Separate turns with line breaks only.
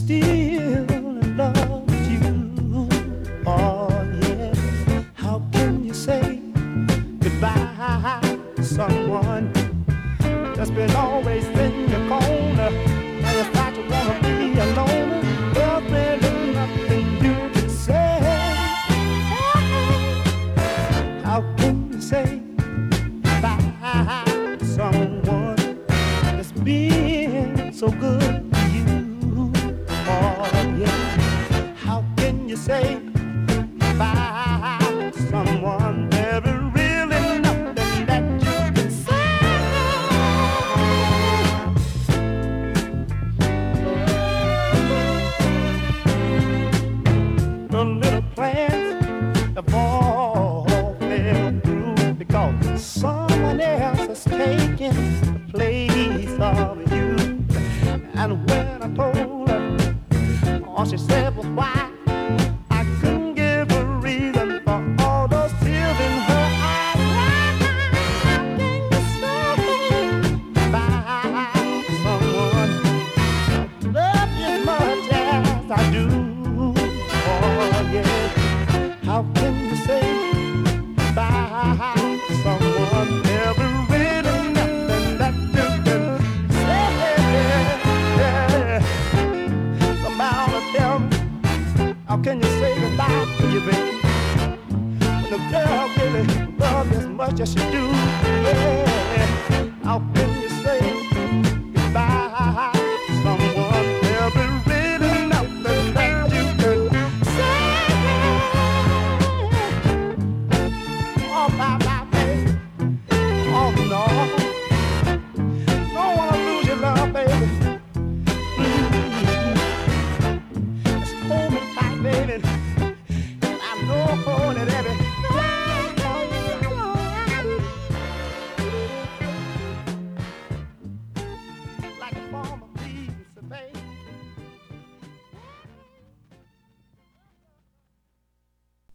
still in love with you. Oh yeah. How can you say goodbye to someone that's been always in your corner? Now you start to wanna be alone. Well, there's nothing you can say. How can you say goodbye to someone that's been so good to you? Oh yeah. How can you say goodbye to someone? There is really nothing that you can say. The little plans have all fell through because someone else has taken the place of you. And when I told her, all she said was why. I couldn't give a reason for all those tears in her eyes. How can you say goodbye to someone love you as much as I do? Oh yeah. How can you say goodbye to someone? Never really nothing that you can say. Somebody tell me, how can you say goodbye to you, baby? When the girl really loves you as much as you do. Yeah. How can you say goodbye to someone? Never really nothing that you can say. Oh, bye bye.